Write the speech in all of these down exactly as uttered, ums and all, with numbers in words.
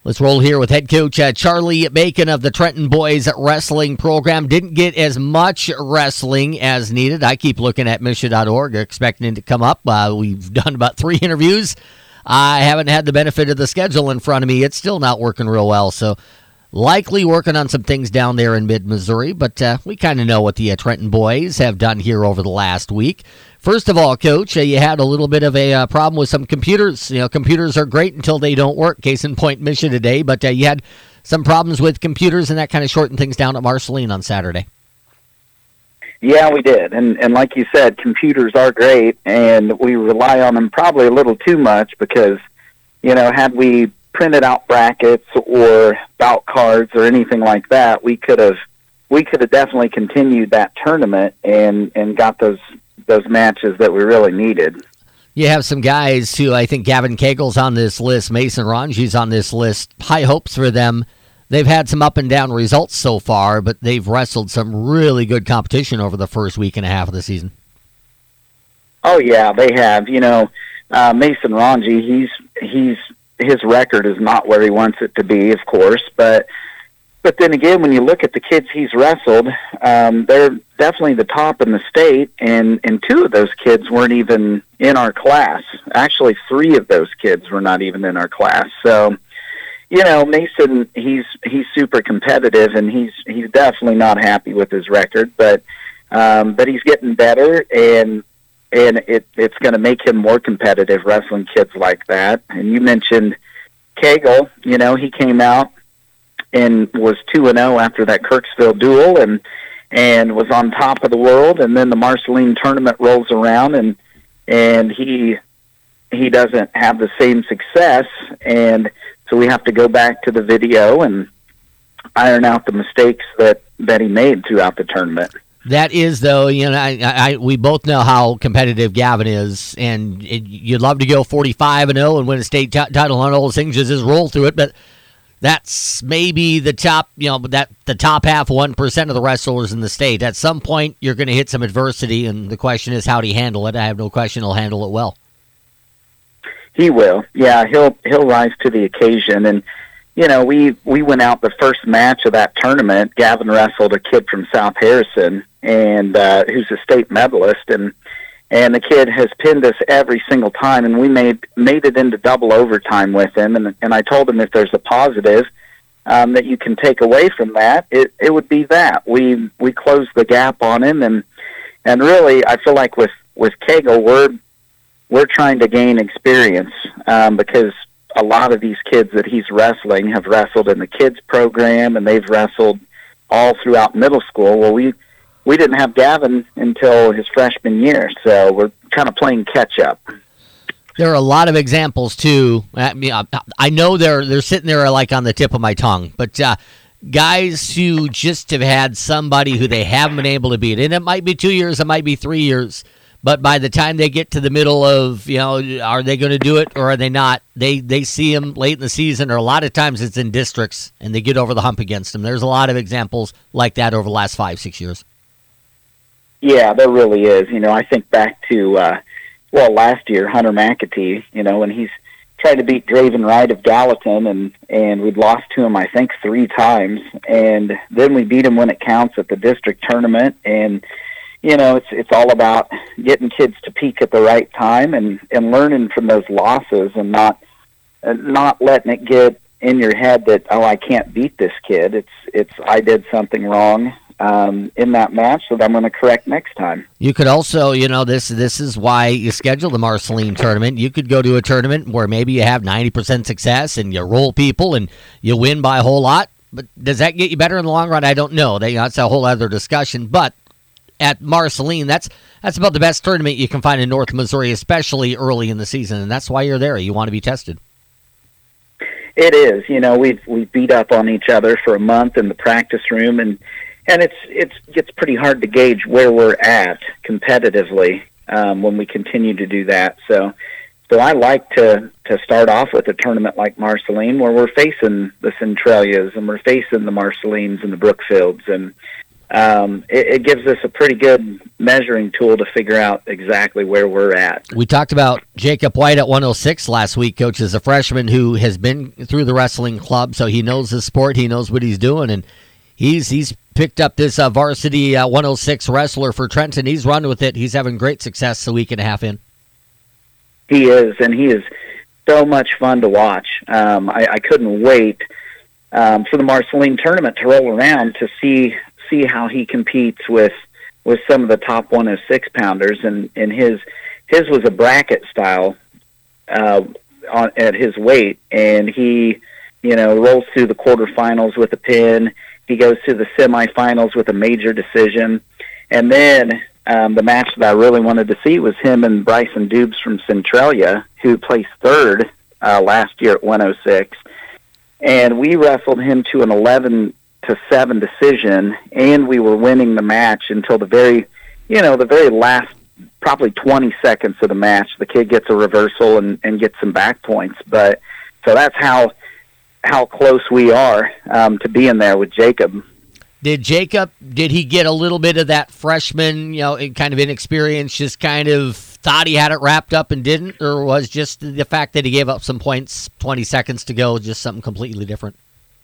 Let's roll here with head coach uh, Charlie Bacon of the Trenton Boys Wrestling Program. Didn't get as much wrestling as needed. I keep looking at Misha dot org, expecting it to come up. Uh, we've done about three interviews. I haven't had the benefit of the schedule in front of me. It's still not working real well, so likely working on some things down there in mid-Missouri, but uh, we kind of know what the uh, Trenton Boys have done here over the last week. First of all, Coach, uh, you had a little bit of a uh, problem with some computers. You know, computers are great until they don't work. Case in point, Misha today, but uh, you had some problems with computers, and that kind of shortened things down at Marceline on Saturday. Yeah, we did. And and like you said, computers are great, and we rely on them probably a little too much because, you know, had we printed out brackets or bout cards or anything like that, we could have we could have definitely continued that tournament and, and got those those matches that we really needed. You have some guys who I think Gavin Kegel's on this list, Mason Ranji's on this list. High hopes for them. They've had some up and down results so far, but they've wrestled some really good competition over the first week and a half of the season. Oh yeah, they have. You know, uh, Mason Ranji, he's he's his record is not where he wants it to be, of course, but but then again, when you look at the kids he's wrestled, um, they're definitely the top in the state, and, and two of those kids weren't even in our class. Actually, three of those kids were not even in our class. So, you know, Mason, he's he's super competitive, and he's he's definitely not happy with his record, but um, but he's getting better, and and it it's going to make him more competitive wrestling kids like that. And you mentioned Kegel, you know, he came out and was two and oh after that Kirksville duel, and and was on top of the world. And then the Marceline tournament rolls around, and and he he doesn't have the same success, and so we have to go back to the video and iron out the mistakes that, that he made throughout the tournament. That is, though, you know, I, I we both know how competitive Gavin is, and it, you'd love to go forty-five and oh and win a state t- title on all those things, just roll through it, but that's maybe the top, you know, that the top half one percent of the wrestlers in the state. At some point, you're going to hit some adversity, and the question is, how do you handle it? I have no question he'll handle it well. He will. Yeah, he'll he'll rise to the occasion. And, you know, we, we went out the first match of that tournament. Gavin wrestled a kid from South Harrison, and uh, who's a state medalist, and and the kid has pinned us every single time, and we made made it into double overtime with him. And and I told him if there's a positive um, that you can take away from that, it, it would be that. We we closed the gap on him, and and really I feel like with, with Kegel, we're, we're trying to gain experience um, because a lot of these kids that he's wrestling have wrestled in the kids program, and they've wrestled all throughout middle school. Well, we we didn't have Gavin until his freshman year, so we're kind of playing catch up. There are a lot of examples too. I mean, I know they're they're sitting there like on the tip of my tongue, but uh, guys who just have had somebody who they haven't been able to beat, and it might be two years, it might be three years. But by the time they get to the middle of, you know, are they going to do it or are they not? They they see them late in the season, or a lot of times it's in districts, and they get over the hump against them. There's a lot of examples like that over the last five, six years. Yeah, there really is. You know, I think back to, uh, well, last year, Hunter McAtee, you know, when he's tried to beat Draven Wright of Gallatin, and, and we'd lost to him, I think, three times. And then we beat him when it counts at the district tournament, and you know, it's it's all about getting kids to peak at the right time, and, and learning from those losses, and not and not letting it get in your head that, oh, I can't beat this kid. It's it's I did something wrong um, in that match that I'm going to correct next time. You could also, you know, this this is why you schedule the Marceline tournament. You could go to a tournament where maybe you have ninety percent success and you roll people and you win by a whole lot. But does that get you better in the long run? I don't know. That's a whole other discussion. But at Marceline, that's that's about the best tournament you can find in North Missouri, especially early in the season, and that's why you're there. You want to be tested. It is. You know, we've we beat up on each other for a month in the practice room, and and it's it's it's pretty hard to gauge where we're at competitively um, when we continue to do that. So, so I like to to start off with a tournament like Marceline, where we're facing the Centralias and we're facing the Marcelines and the Brookfields, and um, it, it gives us a pretty good measuring tool to figure out exactly where we're at. We talked about Jacob White at one oh six last week, Coach, as a freshman who has been through the wrestling club, so he knows the sport, he knows what he's doing, and he's he's picked up this uh, varsity uh, one oh six wrestler for Trenton. He's run with it. He's having great success a week and a half in. He is, and he is so much fun to watch. Um, I, I couldn't wait um, for the Marceline tournament to roll around to see see how he competes with with some of the top one oh six pounders, and, and his his was a bracket style uh, on, at his weight, and he you know rolls through the quarterfinals with a pin. He goes to the semifinals with a major decision, and then um, the match that I really wanted to see was him and Bryson Dubes from Centralia, who placed third uh, last year at one oh six, and we wrestled him to an eleven to seven decision, and we were winning the match until the very, you know, the very last, probably twenty seconds of the match. The kid gets a reversal and, and gets some back points. But so that's how how close we are um, to being there with Jacob. Did Jacob, did he get a little bit of that freshman, you know, kind of inexperience, just kind of thought he had it wrapped up and didn't, or was just the fact that he gave up some points, twenty seconds to go, just something completely different?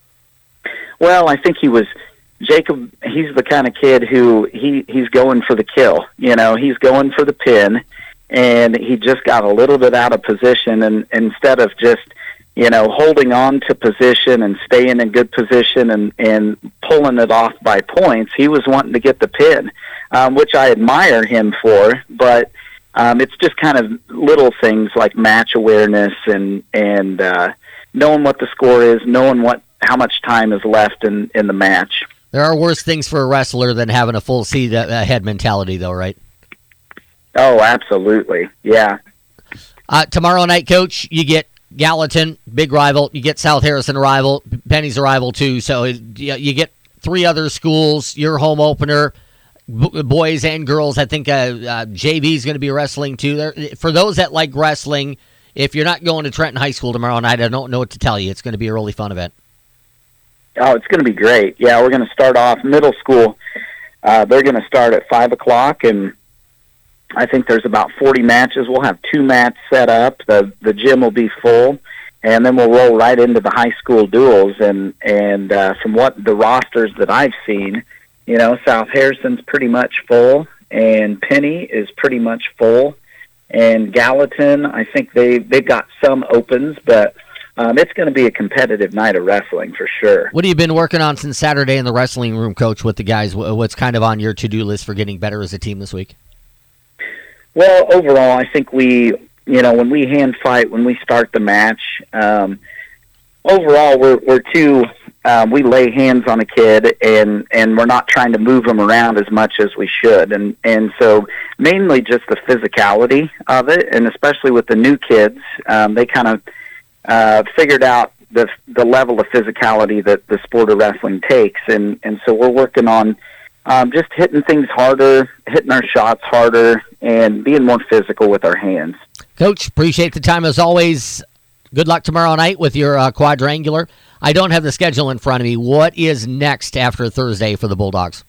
Well, I think he was, Jacob, he's the kind of kid who he, he's going for the kill. You know, he's going for the pin, and he just got a little bit out of position, and instead of just, you know, holding on to position and staying in good position and, and pulling it off by points, he was wanting to get the pin, um, which I admire him for, but um, it's just kind of little things like match awareness and, and uh, knowing what the score is, knowing what how much time is left in, in the match. There are worse things for a wrestler than having a full seat ahead mentality, though, right? Oh, absolutely, yeah. Uh, tomorrow night, Coach, you get Gallatin, big rival. You get South Harrison, a rival. Penny's a rival, too. So you get three other schools, your home opener, boys and girls. I think uh, uh, J V is going to be wrestling, too. There, for those that like wrestling, if you're not going to Trenton High School tomorrow night, I don't know what to tell you. It's going to be a really fun event. Oh, it's going to be great. Yeah, we're going to start off middle school. Uh, they're going to start at five o'clock, and I think there's about forty matches. We'll have two mats set up. The the gym will be full, and then we'll roll right into the high school duels. And, and uh, from what the rosters that I've seen, you know, South Harrison's pretty much full, and Penny is pretty much full. And Gallatin, I think they, they've got some opens, but Um, it's going to be a competitive night of wrestling for sure. What have you been working on since Saturday in the wrestling room, Coach, with the guys? What's kind of on your to-do list for getting better as a team this week? Well, overall, I think we, you know, when we hand fight, when we start the match, um, overall we're we're too, um, we lay hands on a kid and, and we're not trying to move them around as much as we should. And, and so mainly just the physicality of it, and especially with the new kids, um, they kind of Uh, figured out the the level of physicality that the sport of wrestling takes, and, and so we're working on um, just hitting things harder, hitting our shots harder, and being more physical with our hands. Coach, appreciate the time as always. Good luck tomorrow night with your uh, quadrangular. I don't have the schedule in front of me. What is next after Thursday for the Bulldogs?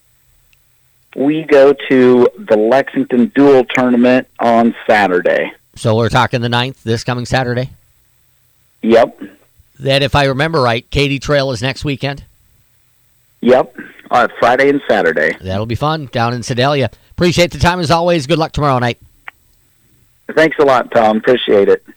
We go to the Lexington Dual Tournament on Saturday. So we're talking the ninth, this coming Saturday? Yep. That, if I remember right, Katy Trail is next weekend? Yep. Uh, Friday and Saturday. That'll be fun down in Sedalia. Appreciate the time as always. Good luck tomorrow night. Thanks a lot, Tom. Appreciate it.